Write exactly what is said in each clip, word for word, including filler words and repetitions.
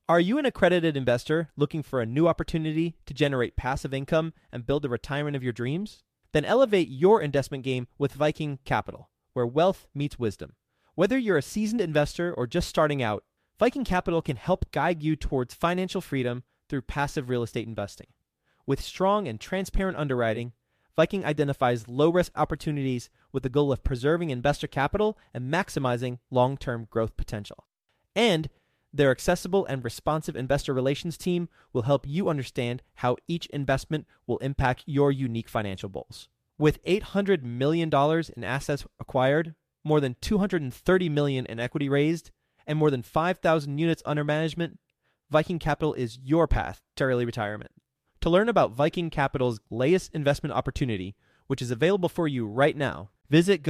Are you an accredited investor looking for a new opportunity to generate passive income and build the retirement of your dreams? Then elevate your investment game with Viking Capital, where wealth meets wisdom. Whether you're a seasoned investor or just starting out, Viking Capital can help guide you towards financial freedom through passive real estate investing. With strong and transparent underwriting, Viking identifies low-risk opportunities with the goal of preserving investor capital and maximizing long-term growth potential. And their accessible and responsive investor relations team will help you understand how each investment will impact your unique financial goals. With eight hundred million dollars in assets acquired, more than two hundred thirty million dollars in equity raised, and more than five thousand units under management, Viking Capital is your path to early retirement. To learn about Viking Capital's latest investment opportunity, which is available for you right now, visit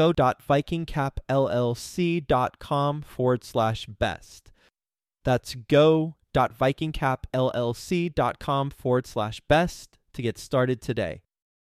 go.vikingcapllc.com forward slash best. That's go.vikingcapllc.com forward slash best to get started today.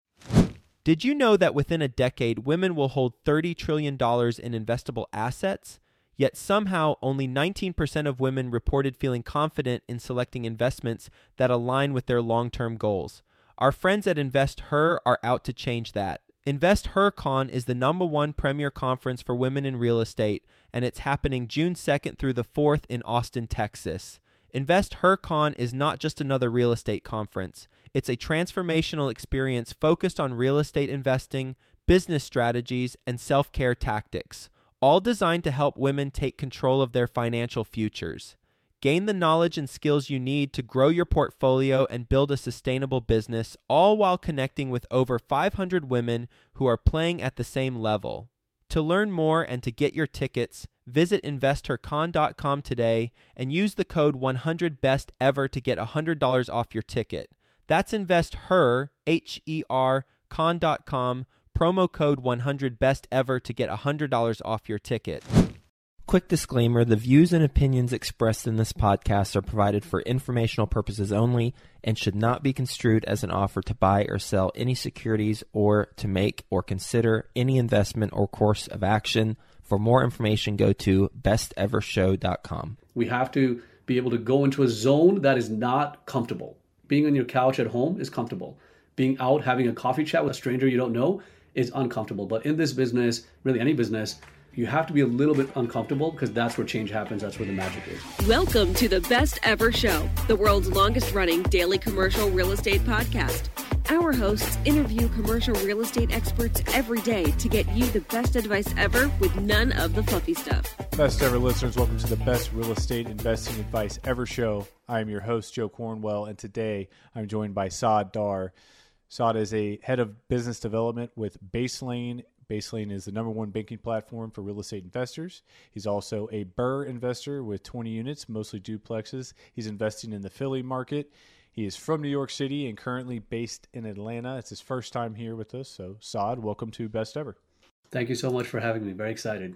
Did you know that within a decade, women will hold thirty trillion dollars in investable assets? Yet somehow only nineteen percent of women reported feeling confident in selecting investments that align with their long-term goals. Our friends at InvestHer are out to change that. InvestHerCon is the number one premier conference for women in real estate, and it's happening June second through the fourth in Austin, Texas. InvestHerCon is not just another real estate conference. It's a transformational experience focused on real estate investing, business strategies, and self-care tactics, all designed to help women take control of their financial futures. Gain the knowledge and skills you need to grow your portfolio and build a sustainable business, all while connecting with over five hundred women who are playing at the same level. To learn more and to get your tickets, visit investor con dot com today and use the code one hundred best ever to get one hundred dollars off your ticket. That's InvestHer, H E R, con dot com, promo code one hundred best ever to get one hundred dollars off your ticket. Quick disclaimer, the views and opinions expressed in this podcast are provided for informational purposes only and should not be construed as an offer to buy or sell any securities or to make or consider any investment or course of action. For more information, go to best ever show dot com. We have to be able to go into a zone that is not comfortable. Being on your couch at home is comfortable. Being out having a coffee chat with a stranger you don't know is uncomfortable. But in this business, really any business, you have to be a little bit uncomfortable because that's where change happens. That's where the magic is. Welcome to the Best Ever Show, the world's longest running daily commercial real estate podcast. Our hosts interview commercial real estate experts every day to get you the best advice ever with none of the fluffy stuff. Best ever listeners, welcome to the Best Real Estate Investing Advice Ever Show. I am your host, Joe Cornwell, and today I'm joined by Saad Dar. Saad is a head of business development with Baselane. Baselane is the number one banking platform for real estate investors. He's also a Burr investor with twenty units, mostly duplexes. He's investing in the Philly market. He is from New York City and currently based in Atlanta. It's his first time here with us. So, Saad, welcome to Best Ever. Thank you so much for having me. Very excited.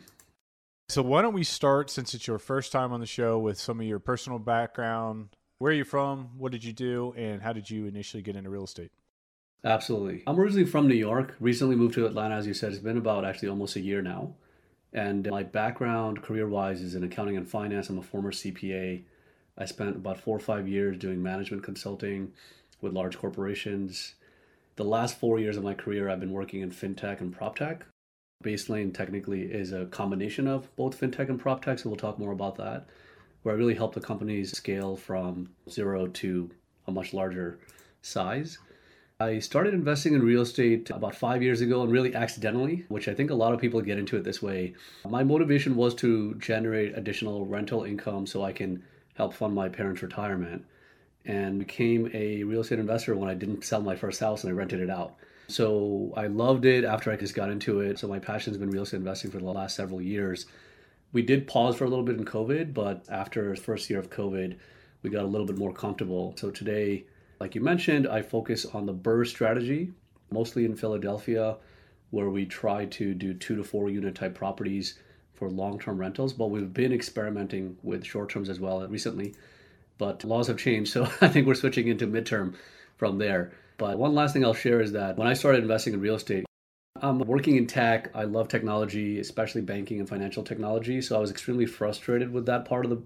So why don't we start, since it's your first time on the show, with some of your personal background. Where are you from? What did you do? And how did you initially get into real estate? Absolutely. I'm originally from New York, recently moved to Atlanta, as you said. It's been about actually almost a year now. And my background career-wise is in accounting and finance. I'm a former C P A. I spent about four or five years doing management consulting with large corporations. The last four years of my career, I've been working in fintech and proptech. Baselane technically is a combination of both fintech and proptech, so we'll talk more about that, where I really help the companies scale from zero to a much larger size. I started investing in real estate about five years ago and really accidentally, which I think a lot of people get into it this way. My motivation was to generate additional rental income so I can help fund my parents' retirement, and became a real estate investor when I didn't sell my first house and I rented it out. So I loved it after I just got into it. So my passion's been real estate investing for the last several years. We did pause for a little bit in COVID, but after the first year of COVID, we got a little bit more comfortable. So today, like you mentioned, I focus on the Burr strategy, mostly in Philadelphia, where we try to do two to four unit type properties for long-term rentals. But we've been experimenting with short-terms as well recently. But laws have changed, so I think we're switching into midterm from there. But one last thing I'll share is that when I started investing in real estate, I'm working in tech. I love technology, especially banking and financial technology. So I was extremely frustrated with that part of the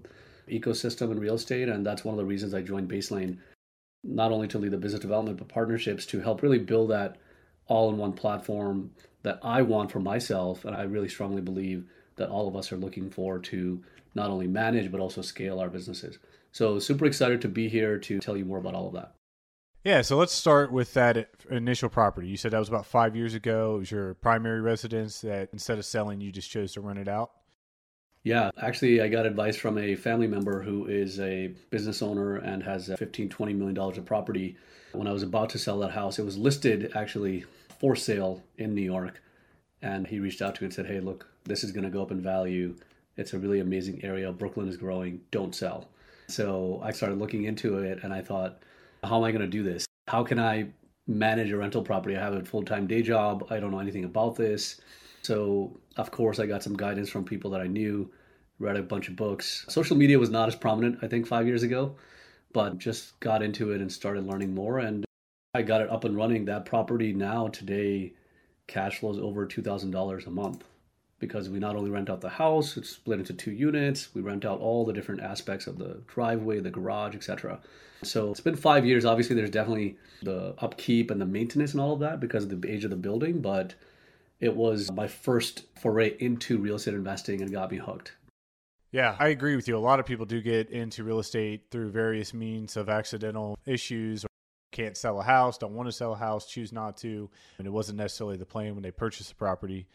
ecosystem in real estate. And that's one of the reasons I joined Baselane, not only to lead the business development, but partnerships to help really build that all-in-one platform that I want for myself. And I really strongly believe that all of us are looking for to not only manage, but also scale our businesses. So super excited to be here to tell you more about all of that. Yeah, so let's start with that initial property. You said that was about five years ago. It was your primary residence that instead of selling, you just chose to rent it out? Yeah, actually, I got advice from a family member who is a business owner and has fifteen, twenty million dollars of property. When I was about to sell that house, it was listed actually for sale in New York. And he reached out to me and said, hey, look, this is going to go up in value. It's a really amazing area. Brooklyn is growing. Don't sell. So I started looking into it and I thought, how am I going to do this? How can I manage a rental property? I have a full-time day job. I don't know anything about this. So, of course, I got some guidance from people that I knew, read a bunch of books. Social media was not as prominent, I think, five years ago, but just got into it and started learning more. And I got it up and running. That property now, today, cash flows over two thousand dollars a month because we not only rent out the house, it's split into two units. We rent out all the different aspects of the driveway, the garage, et cetera. So it's been five years. Obviously, there's definitely the upkeep and the maintenance and all of that because of the age of the building, but it was my first foray into real estate investing and got me hooked. Yeah, I agree with you. A lot of people do get into real estate through various means of accidental issues, or can't sell a house, don't want to sell a house, choose not to, and it wasn't necessarily the plan when they purchased the property.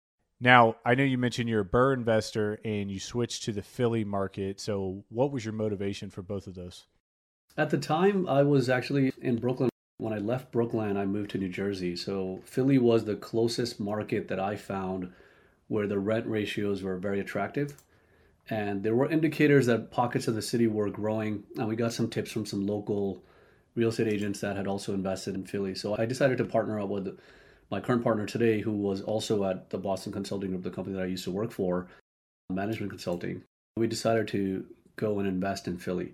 Now, I know you mentioned you're a BRRRR investor and you switched to the Philly market. So what was your motivation for both of those? At the time, I was actually in Brooklyn. When I left Brooklyn, I moved to New Jersey. So Philly was the closest market that I found where the rent ratios were very attractive. And there were indicators that pockets of the city were growing. And we got some tips from some local real estate agents that had also invested in Philly. So I decided to partner up with my current partner today, who was also at the Boston Consulting Group, the company that I used to work for, management consulting. We decided to go and invest in Philly.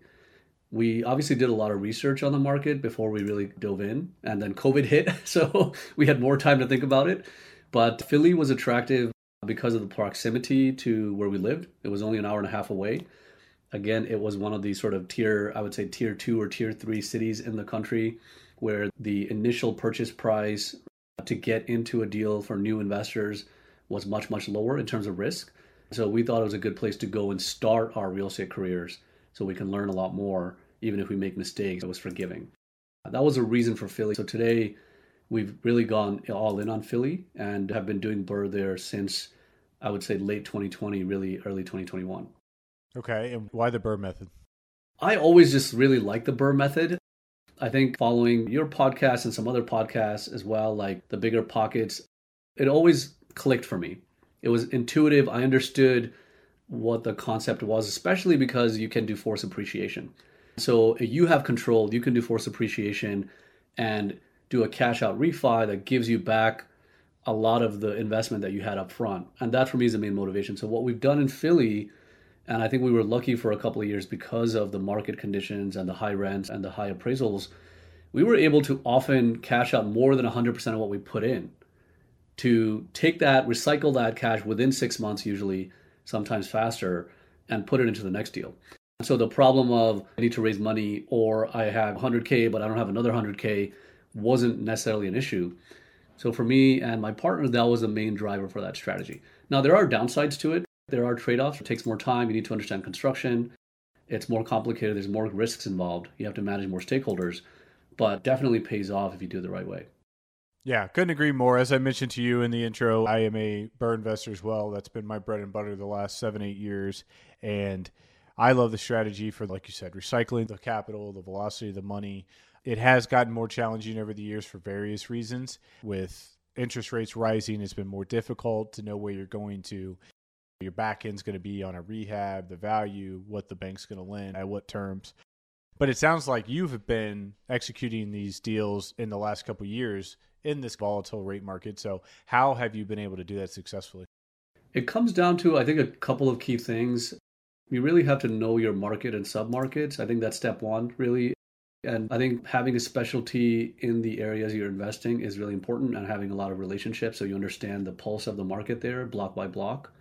We obviously did a lot of research on the market before we really dove in, and then COVID hit, so we had more time to think about it. But Philly was attractive because of the proximity to where we lived. It was only an hour and a half away. Again, it was one of these sort of tier, I would say tier two or tier three cities in the country where the initial purchase price to get into a deal for new investors was much, much lower in terms of risk. So we thought it was a good place to go and start our real estate careers so we can learn a lot more. Even if we make mistakes, it was forgiving. That was a reason for Philly. So today we've really gone all in on Philly and have been doing BRRRR there since, I would say, late twenty twenty, really early twenty twenty-one. Okay. And why the BRRRR method? I always just really like the BRRRR method. I think following your podcast and some other podcasts as well, like the Bigger Pockets, it always clicked for me. It was intuitive. I understood what the concept was, especially because you can do force appreciation. So you have control, you can do force appreciation and do a cash out refi that gives you back a lot of the investment that you had up front. And that for me is the main motivation. So what we've done in Philly, and I think we were lucky for a couple of years because of the market conditions and the high rents and the high appraisals, we were able to often cash out more than one hundred percent of what we put in. To take that, recycle that cash within six months usually, sometimes faster, and put it into the next deal. So the problem of I need to raise money or I have one hundred K but I don't have another one hundred K wasn't necessarily an issue. So for me and my partner, that was the main driver for that strategy. Now, there are downsides to it. There are trade-offs. It takes more time. You need to understand construction. It's more complicated. There's more risks involved. You have to manage more stakeholders, but definitely pays off if you do it the right way. Yeah, couldn't agree more. As I mentioned to you in the intro, I am a BRRRR investor as well. That's been my bread and butter the last seven, eight years. And I love the strategy for, like you said, recycling the capital, the velocity of the money. It has gotten more challenging over the years for various reasons. With interest rates rising, it's been more difficult to know where you're going to. Your back end's going to be on a rehab, the value, what the bank's going to lend, at what terms. But it sounds like you've been executing these deals in the last couple of years in this volatile rate market. So how have you been able to do that successfully? It comes down to, I think, a couple of key things. You really have to know your market and sub-markets. I think that's step one, really. And I think having a specialty in the areas you're investing is really important, and having a lot of relationships so you understand the pulse of the market there, block by block.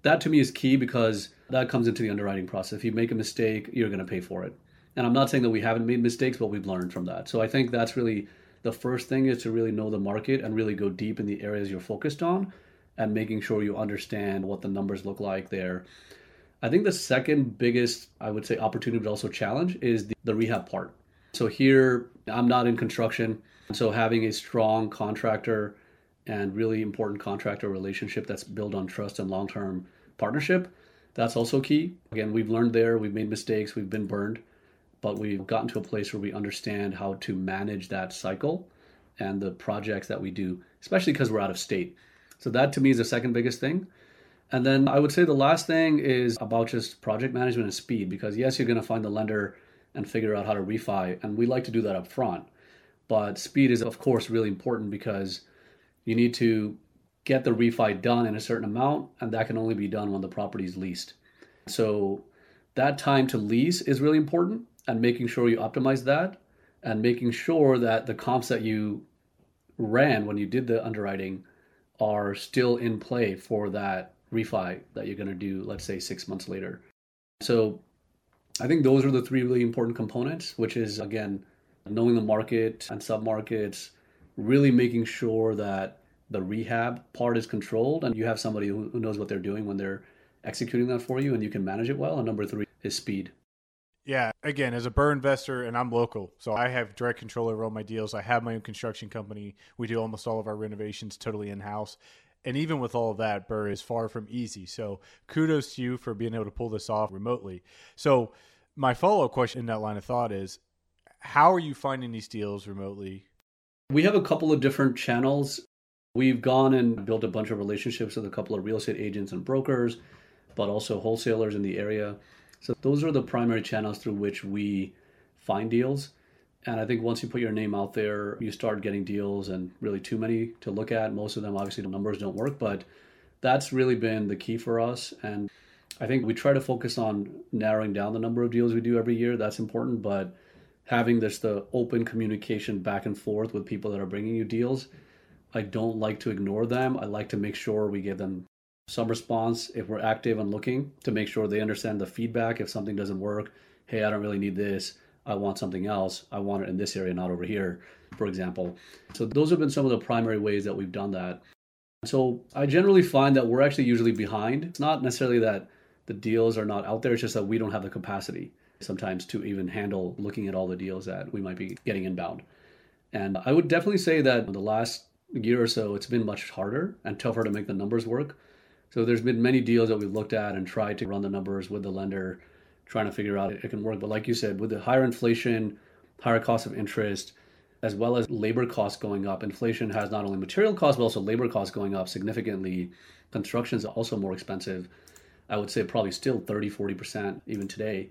that to me is key because that comes into the underwriting process. If you make a mistake, you're going to pay for it. And I'm not saying that we haven't made mistakes, but we've learned from that. So I think that's really the first thing, is to really know the market and really go deep in the areas you're focused on and making sure you understand what the numbers look like there. I think the second biggest, I would say, opportunity but also challenge is the, the rehab part. So here, I'm not in construction. So having a strong contractor and really important contractor relationship that's built on trust and long-term partnership, that's also key. Again, we've learned there, we've made mistakes, we've been burned, but we've gotten to a place where we understand how to manage that cycle and the projects that we do, especially because we're out of state. So that to me is the second biggest thing. And then I would say the last thing is about just project management and speed, because yes, you're going to find the lender and figure out how to refi, and we like to do that up front. But speed is, of course, really important because you need to get the refi done in a certain amount, and that can only be done when the property is leased. So that time to lease is really important, and making sure you optimize that and making sure that the comps that you ran when you did the underwriting are still in play for that refi that you're going to do, let's say, six months later. So I think those are the three really important components, which is, again, knowing the market and submarkets, really making sure that the rehab part is controlled and you have somebody who knows what they're doing when they're executing that for you and you can manage it well. And number three is speed. Yeah, again, as a BRRRR investor, and I'm local, so I have direct control over all my deals. I have my own construction company. We do almost all of our renovations totally in-house. And even with all of that, BRRRR is far from easy. So kudos to you for being able to pull this off remotely. So my follow-up question in that line of thought is, how are you finding these deals remotely? We have a couple of different channels. We've gone and built a bunch of relationships with a couple of real estate agents and brokers, but also wholesalers in the area. So those are the primary channels through which we find deals. And I think once you put your name out there, you start getting deals, and really too many to look at. Most of them, obviously, the numbers don't work, but that's really been the key for us. And I think we try to focus on narrowing down the number of deals we do every year. That's important, but having this, the open communication back and forth with people that are bringing you deals, I don't like to ignore them. I like to make sure we give them some response if we're active and looking, to make sure they understand the feedback. If something doesn't work, hey, I don't really need this. I want something else. I want it in this area, not over here, for example. So those have been some of the primary ways that we've done that. So I generally find that we're actually usually behind. It's not necessarily that the deals are not out there. It's just that we don't have the capacity sometimes to even handle looking at all the deals that we might be getting inbound. And I would definitely say that in the last year or so, it's been much harder and tougher to make the numbers work. So there's been many deals that we've looked at and tried to run the numbers with the lender, trying to figure out if it can work. But like you said, with the higher inflation, higher cost of interest, as well as labor costs going up, inflation has not only material costs, but also labor costs going up significantly. Construction is also more expensive. I would say probably still thirty, forty percent even today.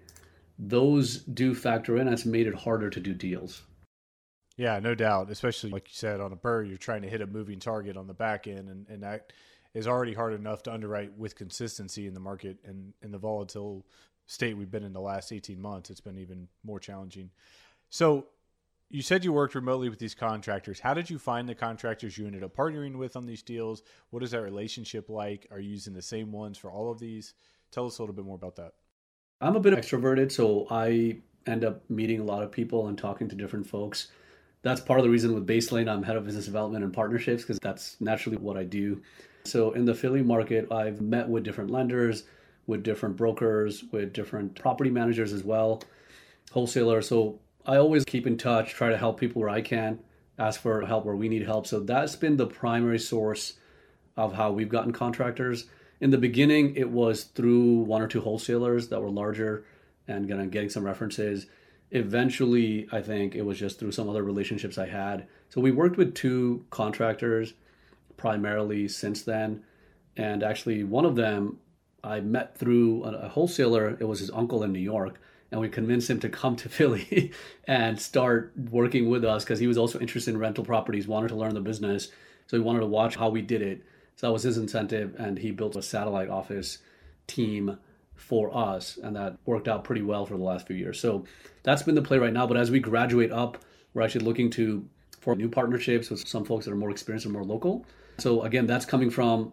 Those do factor in. It's made it harder to do deals. Yeah, no doubt. Especially like you said, on a BRRRR, you're trying to hit a moving target on the back end, and, and that is already hard enough to underwrite with consistency in the market, and in the volatile state we've been in the last eighteen months, it's been even more challenging. So you said you worked remotely with these contractors. How did you find the contractors you ended up partnering with on these deals? What is that relationship like? Are you using the same ones for all of these? Tell us a little bit more about that. I'm a bit extroverted, so I end up meeting a lot of people and talking to different folks. That's part of the reason with Baselane, I'm head of business development and partnerships, because that's naturally what I do. So in the Philly market, I've met with different lenders, with different brokers, with different property managers as well, wholesalers. So I always keep in touch, try to help people where I can, ask for help where we need help. So that's been the primary source of how we've gotten contractors. In the beginning, it was through one or two wholesalers that were larger and getting some references. Eventually, I think it was just through some other relationships I had. So we worked with two contractors primarily since then. And actually, one of them I met through a wholesaler. It was his uncle in New York. And we convinced him to come to Philly and start working with us because he was also interested in rental properties, wanted to learn the business. So he wanted to watch how we did it. So that was his incentive. And he built a satellite office team for us. And that worked out pretty well for the last few years. So that's been the play right now. But as we graduate up, we're actually looking to for new partnerships with some folks that are more experienced and more local. So again, that's coming from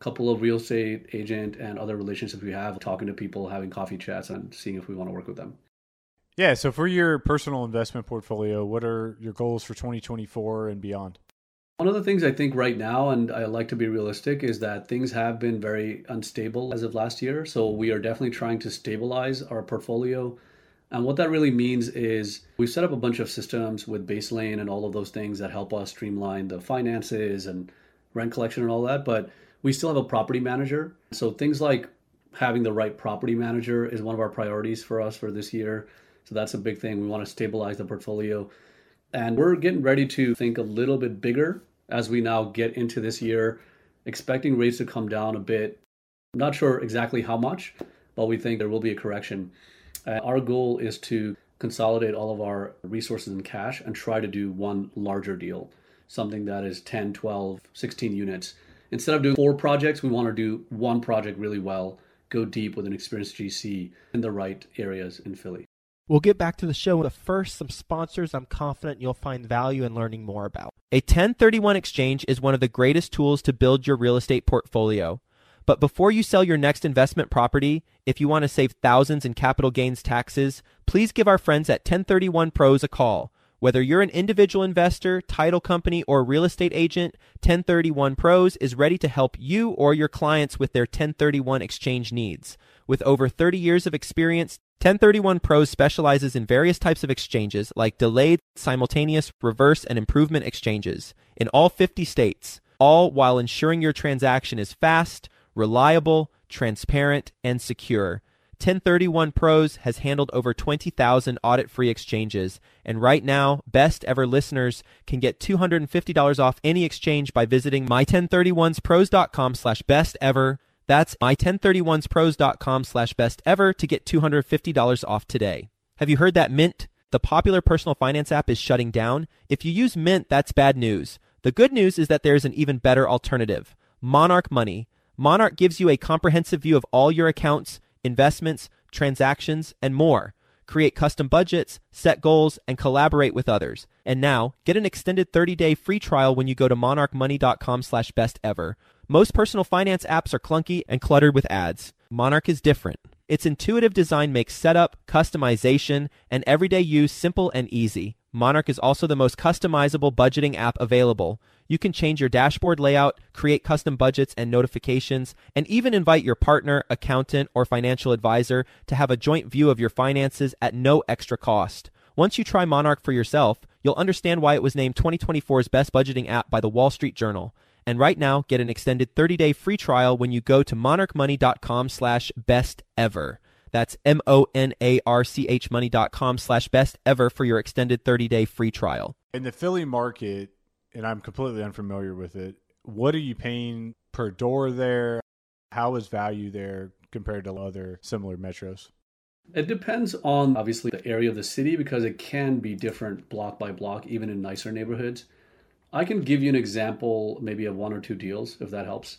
couple of real estate agent and other relationships we have, talking to people, having coffee chats, and seeing if we want to work with them. Yeah. So for your personal investment portfolio, what are your goals for twenty twenty-four and beyond? One of the things I think right now, and I like to be realistic, is that things have been very unstable as of last year. So we are definitely trying to stabilize our portfolio. And what that really means is we've set up a bunch of systems with Baselane and all of those things that help us streamline the finances and rent collection and all that. But we still have a property manager. So things like having the right property manager is one of our priorities for us for this year. So that's a big thing. We want to stabilize the portfolio. And we're getting ready to think a little bit bigger as we now get into this year, expecting rates to come down a bit. I'm not sure exactly how much, but we think there will be a correction. Uh, our goal is to consolidate all of our resources in cash and try to do one larger deal, something that is ten, twelve, sixteen units. Instead of doing four projects, we want to do one project really well, go deep with an experienced G C in the right areas in Philly. We'll get back to the show, but first, some sponsors I'm confident you'll find value in learning more about. A ten thirty-one exchange is one of the greatest tools to build your real estate portfolio. But before you sell your next investment property, if you want to save thousands in capital gains taxes, please give our friends at ten thirty-one Pros a call. Whether you're an individual investor, title company, or real estate agent, ten thirty-one Pros is ready to help you or your clients with their ten thirty-one exchange needs. With over thirty years of experience, ten thirty-one Pros specializes in various types of exchanges like delayed, simultaneous, reverse, and improvement exchanges in all fifty states, all while ensuring your transaction is fast, reliable, transparent, and secure. ten thirty-one Pros has handled over twenty thousand audit-free exchanges, and right now, Best Ever listeners can get two hundred fifty dollars off any exchange by visiting my ten thirty-one pros dot com slash best ever. That's my ten thirty-one pros dot com slash best ever to get two hundred fifty dollars off today. Have you heard that Mint, the popular personal finance app, is shutting down? If you use Mint, that's bad news. The good news is that there's an even better alternative, Monarch Money. Monarch gives you a comprehensive view of all your accounts, investments, transactions, and more. Create custom budgets, set goals, and collaborate with others. And now, get an extended thirty-day free trial when you go to monarch money dot com slash best ever. Most personal finance apps are clunky and cluttered with ads. Monarch is different. Its intuitive design makes setup, customization, and everyday use simple and easy. Monarch is also the most customizable budgeting app available. You can change your dashboard layout, create custom budgets and notifications, and even invite your partner, accountant, or financial advisor to have a joint view of your finances at no extra cost. Once you try Monarch for yourself, you'll understand why it was named twenty twenty-four's best budgeting app by the Wall Street Journal. And right now, get an extended thirty-day free trial when you go to monarch money dot com slash best ever. That's M O N A R C H money dot com slash best ever for your extended thirty-day free trial. In the Philly market, and I'm completely unfamiliar with it, what are you paying per door there? How is value there compared to other similar metros? It depends on, obviously, the area of the city because it can be different block by block, even in nicer neighborhoods. I can give you an example, maybe of one or two deals, if that helps.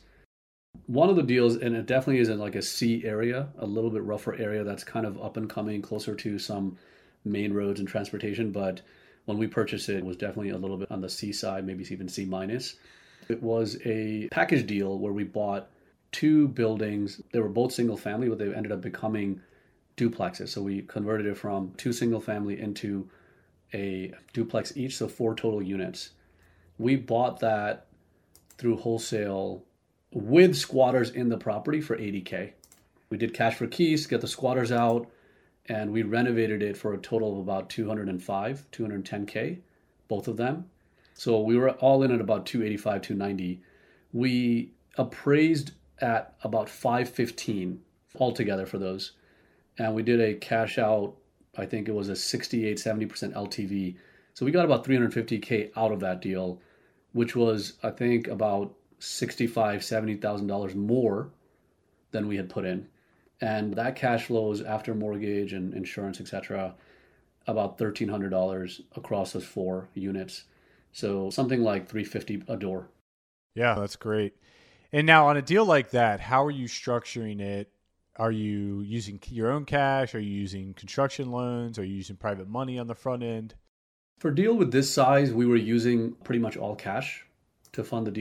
One of the deals, and it definitely is in like a C area, a little bit rougher area that's kind of up and coming, closer to some main roads and transportation. But when we purchased it, it was definitely a little bit on the C side, maybe even C minus. It was a package deal where we bought two buildings. They were both single family, but they ended up becoming duplexes. So we converted it from two single family into a duplex each, so four total units. We bought that through wholesale with squatters in the property for eighty K. We did cash for keys, get the squatters out, and we renovated it for a total of about two hundred five, two hundred ten K, both of them. So we were all in at about two eighty-five, two ninety. We appraised at about five fifteen altogether for those. And we did a cash out, I think it was a sixty-eight, seventy percent L T V. So we got about three hundred fifty K out of that deal, which was, I think, about sixty-five thousand dollars, seventy thousand dollars more than we had put in. And that cash flows after mortgage and insurance, et cetera, about thirteen hundred dollars across those four units. So something like three hundred fifty dollars a door. Yeah, that's great. And now on a deal like that, how are you structuring it? Are you using your own cash? Are you using construction loans? Are you using private money on the front end? For a deal with this size, we were using pretty much all cash to fund the deal.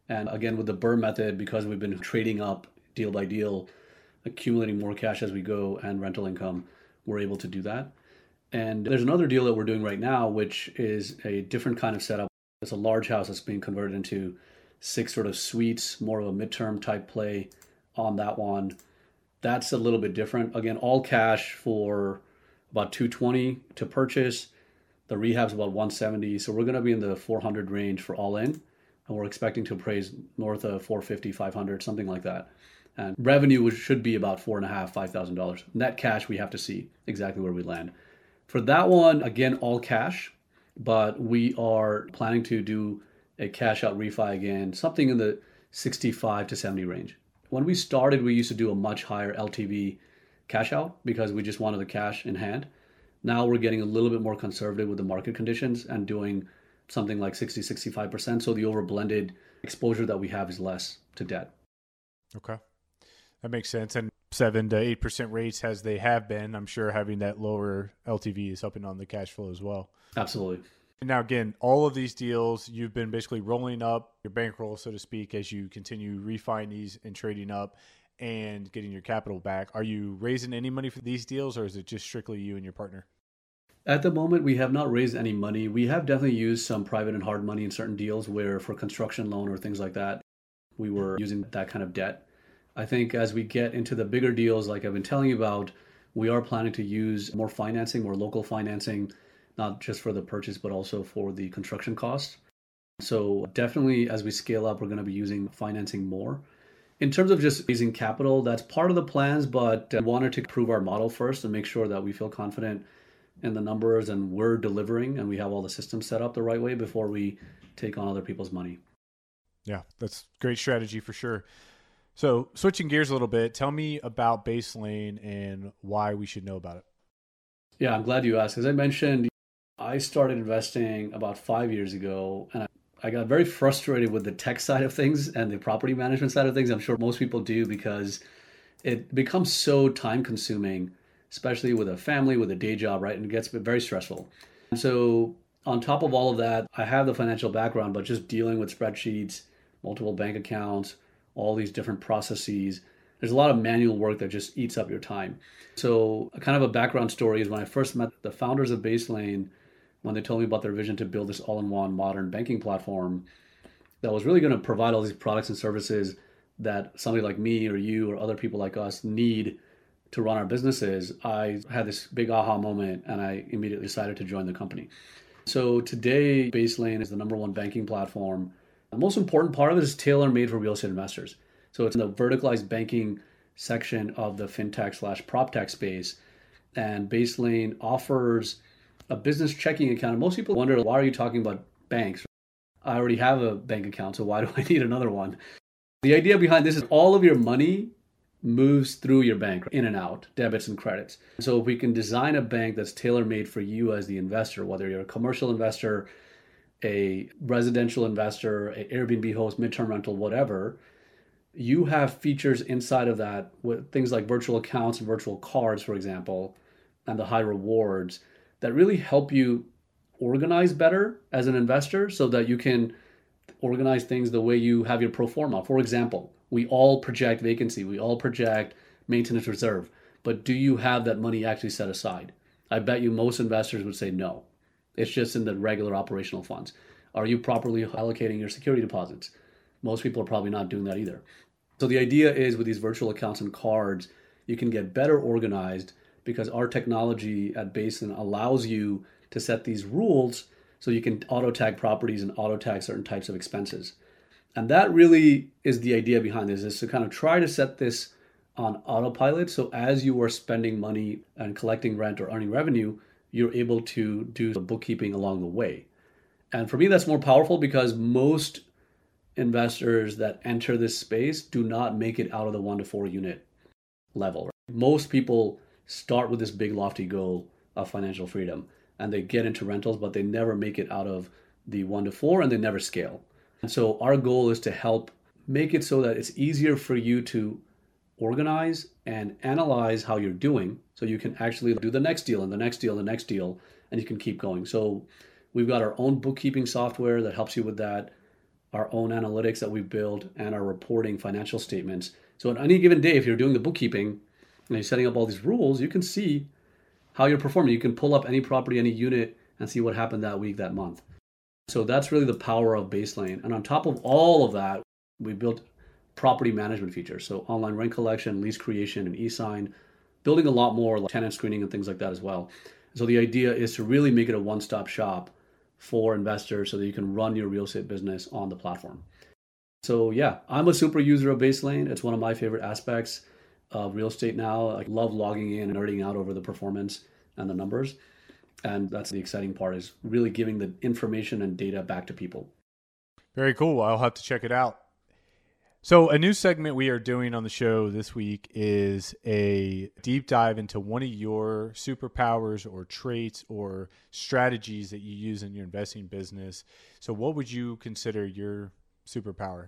And again, with the BRRRR method, because we've been trading up deal by deal, accumulating more cash as we go and rental income, we're able to do that. And there's another deal that we're doing right now, which is a different kind of setup. It's a large house that's being converted into six sort of suites, more of a midterm type play on that one. That's a little bit different. Again, all cash for about two hundred twenty to purchase. The rehab's about one hundred seventy. So we're going to be in the four hundred range for all in. And we're expecting to appraise north of four fifty, five hundred, something like that. And revenue should be about four and a half, five thousand dollars. Net cash, we have to see exactly where we land. For that one, again, all cash, but we are planning to do a cash out refi again, something in the sixty-five to seventy range. When we started, we used to do a much higher L T V cash out because we just wanted the cash in hand. Now we're getting a little bit more conservative with the market conditions and doing something like sixty, sixty-five percent. So the over blended exposure that we have is less to debt. Okay. That makes sense. And seven to eight percent rates as they have been, I'm sure having that lower L T V is helping on the cash flow as well. Absolutely. And now, again, all of these deals, you've been basically rolling up your bankroll, so to speak, as you continue refining these and trading up and getting your capital back. Are you raising any money for these deals, or is it just strictly you and your partner? At the moment, we have not raised any money. We have definitely used some private and hard money in certain deals where for construction loan or things like that, we were using that kind of debt. I think as we get into the bigger deals, like I've been telling you about, we are planning to use more financing, more local financing, not just for the purchase, but also for the construction costs. So definitely as we scale up, we're going to be using financing more. In terms of just raising capital, that's part of the plans, but we wanted to prove our model first and make sure that we feel confident in the numbers and we're delivering and we have all the systems set up the right way before we take on other people's money. Yeah, that's great strategy for sure. So switching gears a little bit, tell me about BaseLane and why we should know about it. Yeah, I'm glad you asked. As I mentioned, I started investing about five years ago, and I got very frustrated with the tech side of things and the property management side of things. I'm sure most people do because it becomes so time consuming, especially with a family, with a day job, right? And it gets very stressful. And so on top of all of that, I have the financial background, but just dealing with spreadsheets, multiple bank accounts, all these different processes, there's a lot of manual work that just eats up your time. So kind of a background story is when I first met the founders of BaseLane, when they told me about their vision to build this all-in-one modern banking platform that was really going to provide all these products and services that somebody like me or you or other people like us need to run our businesses, I had this big aha moment and I immediately decided to join the company. So today, BaseLane is the number one banking platform. The most important part of it is tailor-made for real estate investors. So it's in the verticalized banking section of the fintech slash proptech space. And BaseLane offers a business checking account. And most people wonder, why are you talking about banks? I already have a bank account, so why do I need another one? The idea behind this is all of your money moves through your bank, in and out, debits and credits. So if we can design a bank that's tailor-made for you as the investor, whether you're a commercial investor, a residential investor, an Airbnb host, midterm rental, whatever, you have features inside of that with things like virtual accounts and virtual cards, for example, and the high rewards that really help you organize better as an investor so that you can organize things the way you have your pro forma. For example, we all project vacancy, we all project maintenance reserve, but do you have that money actually set aside? I bet you most investors would say no. It's just in the regular operational funds. Are you properly allocating your security deposits? Most people are probably not doing that either. So the idea is with these virtual accounts and cards, you can get better organized because our technology at BaseLane allows you to set these rules so you can auto tag properties and auto tag certain types of expenses. And that really is the idea behind this, is to kind of try to set this on autopilot. So as you are spending money and collecting rent or earning revenue, you're able to do the bookkeeping along the way. And for me, that's more powerful because most investors that enter this space do not make it out of the one to four unit level. Most people start with this big lofty goal of financial freedom and they get into rentals, but they never make it out of the one to four and they never scale. And so our goal is to help make it so that it's easier for you to organize and analyze how you're doing so you can actually do the next deal and the next deal and the next deal, and you can keep going. So we've got our own bookkeeping software that helps you with that. our own analytics that we build, and our reporting financial statements. So on any given day, if you're doing the bookkeeping and you're setting up all these rules, you can see how you're performing. You can pull up any property, any unit, and see what happened that week, that month. So that's really the power of Baselane. And on top of all of that, we built property management features. So online rent collection, lease creation, and e-sign, building a lot more like tenant screening and things like that as well. So the idea is to really make it a one-stop shop for investors so that you can run your real estate business on the platform. So yeah, I'm a super user of Baselane. It's one of my favorite aspects of real estate now. I love logging in and nerding out over the performance and the numbers. And that's the exciting part, is really giving the information and data back to people. Very cool. I'll have to check it out. So a new segment we are doing on the show this week is a deep dive into one of your superpowers or traits or strategies that you use in your investing business. So what would you consider your superpower?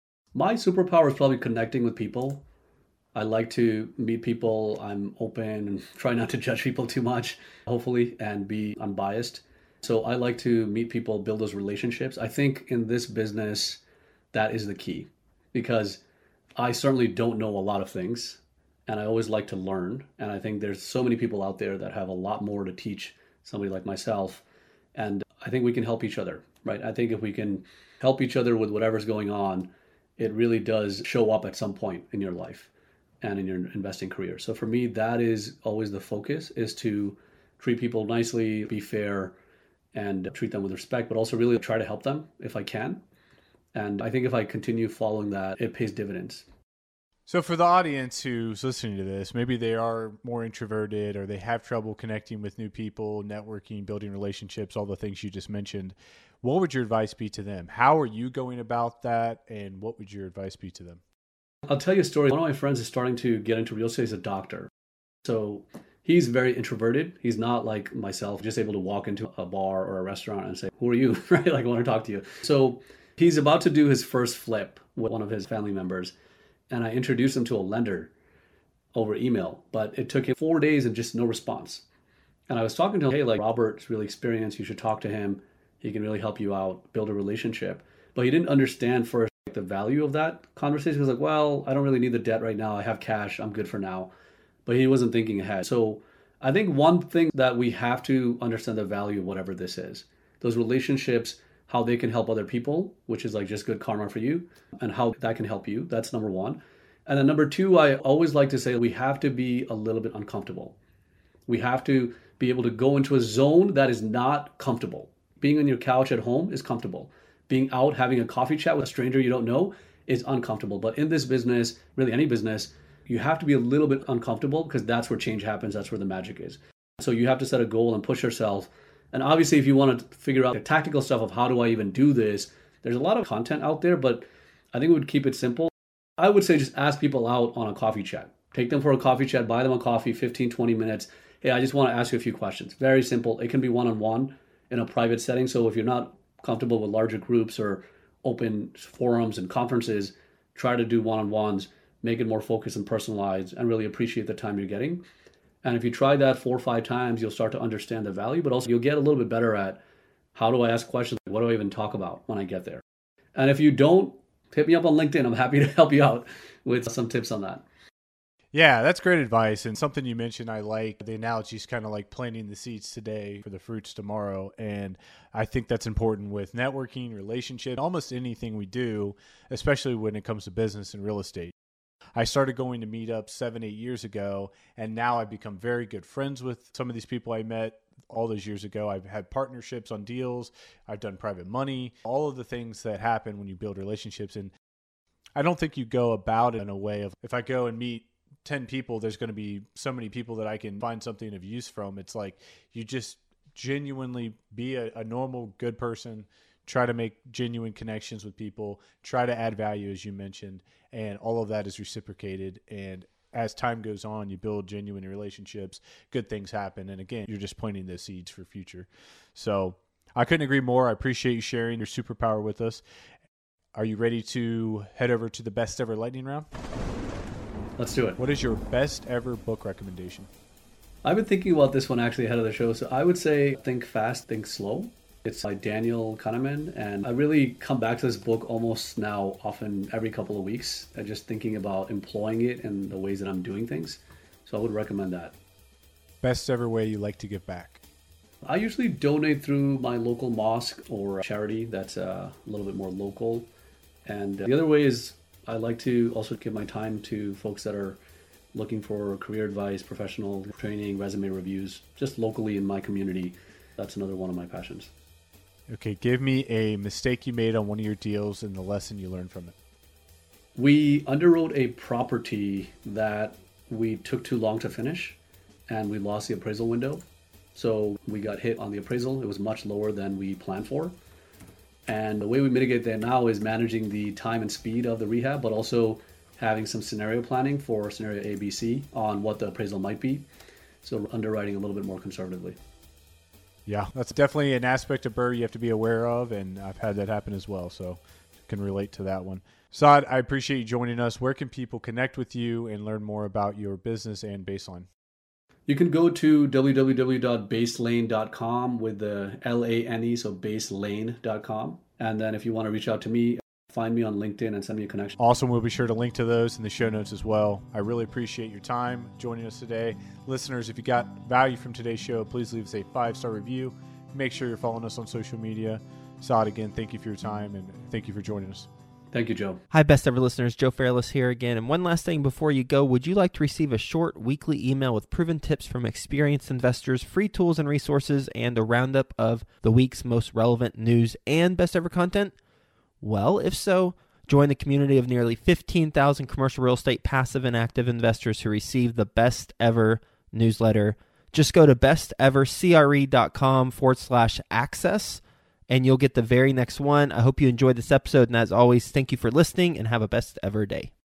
My superpower is probably connecting with people. I like to meet people. I'm open and try not to judge people too much, hopefully, and be unbiased. So I like to meet people, build those relationships. I think in this business, that is the key, because I certainly don't know a lot of things, and I always like to learn. And I think there's so many people out there that have a lot more to teach somebody like myself. And I think we can help each other, right? I think if we can help each other with whatever's going on, it really does show up at some point in your life and in your investing career. So for me, that is always the focus, is to treat people nicely, be fair, and treat them with respect, but also really try to help them if I can. And I think if I continue following that, it pays dividends. So for the audience who's listening to this, maybe they are more introverted or they have trouble connecting with new people, networking, building relationships, all the things you just mentioned. What would your advice be to them? How are you going about that? And what would your advice be to them? I'll tell you a story. One of my friends is starting to get into real estate as a doctor. So he's very introverted. He's not like myself, just able to walk into a bar or a restaurant and say, who are you? Right? Like, I want to talk to you. So he's about to do his first flip with one of his family members. And I introduced him to a lender over email, but it took him four days and just no response. And I was talking to him, hey, like, Robert's really experienced. You should talk to him. He can really help you out, build a relationship. But he didn't understand first like, the value of that conversation. He was like, well, I don't really need the debt right now. I have cash. I'm good for now. But he wasn't thinking ahead. So I think one thing that we have to understand the value of whatever this is, those relationships, how they can help other people, which is like just good karma for you, and how that can help you. That's number one. And then number two, I always like to say we have to be a little bit uncomfortable. We have to be able to go into a zone that is not comfortable. Being on your couch at home is comfortable. Being out having a coffee chat with a stranger you don't know is uncomfortable. But in this business, really any business, you have to be a little bit uncomfortable, because that's where change happens. That's where the magic is. So you have to set a goal and push yourself. And obviously, if you want to figure out the tactical stuff of how do I even do this, there's a lot of content out there, but I think we would keep it simple. I would say just ask people out on a coffee chat. Take them for a coffee chat, buy them a coffee, fifteen, twenty minutes. Hey, I just want to ask you a few questions. Very simple. It can be one-on-one in a private setting. So if you're not comfortable with larger groups or open forums and conferences, try to do one-on-ones, make it more focused and personalized, and really appreciate the time you're getting. And if you try that four or five times, you'll start to understand the value, but also you'll get a little bit better at how do I ask questions? What do I even talk about when I get there? And if you don't, hit me up on LinkedIn. I'm happy to help you out with some tips on that. Yeah, that's great advice. And something you mentioned, I like the analogy is kind of like planting the seeds today for the fruits tomorrow. And I think that's important with networking, relationship, almost anything we do, especially when it comes to business and real estate. I started going to meetups seven, eight years ago, and now I've become very good friends with some of these people I met all those years ago. I've had partnerships on deals. I've done private money, all of the things that happen when you build relationships. And I don't think you go about it in a way of, if I go and meet ten people, there's going to be so many people that I can find something of use from. It's like you just genuinely be a, a normal, good person, try to make genuine connections with people, try to add value, as you mentioned, and all of that is reciprocated. And as time goes on, you build genuine relationships, good things happen. And again, you're just planting those seeds for future. So I couldn't agree more. I appreciate you sharing your superpower with us. Are you ready to head over to the best ever lightning round? Let's do it. What is your best ever book recommendation? I've been thinking about this one actually ahead of the show. So I would say Think Fast, Think Slow It's by Daniel Kahneman, and I really come back to this book almost now often every couple of weeks, uh, just thinking about employing it in the ways that I'm doing things. So I would recommend that. Best ever way you like to give back? I usually donate through my local mosque or charity that's uh, a little bit more local. And uh, the other way is I like to also give my time to folks that are looking for career advice, professional training, resume reviews, just locally in my community. That's another one of my passions. Okay, give me a mistake you made on one of your deals and the lesson you learned from it. We underwrote a property that we took too long to finish, and we lost the appraisal window. So we got hit on the appraisal. It was much lower than we planned for. And the way we mitigate that now is managing the time and speed of the rehab, but also having some scenario planning for scenario A, B, C on what the appraisal might be. So underwriting a little bit more conservatively. Yeah, that's definitely an aspect of B R R R R you have to be aware of, and I've had that happen as well, so can relate to that one. Saad, I appreciate you joining us. Where can people connect with you and learn more about your business and Baseline? You can go to w w w dot baselane dot com with the L A N E, so baselane dot com. And then if you want to reach out to me, find me on LinkedIn and send me a connection. Awesome. We'll be sure to link to those in the show notes as well. I really appreciate your time joining us today. Listeners, if you got value from today's show, please leave us a five-star review. Make sure you're following us on social media. Saad, again, thank you for your time and thank you for joining us. Thank you, Joe. Hi, best ever listeners. Joe Fairless here again. And one last thing before you go, would you like to receive a short weekly email with proven tips from experienced investors, free tools and resources, and a roundup of the week's most relevant news and best ever content? Well, if so, join the community of nearly fifteen thousand commercial real estate passive and active investors who receive the best ever newsletter. Just go to bestevercre.com forward slash access. And you'll get the very next one. I hope you enjoyed this episode. And as always, thank you for listening and have a best ever day.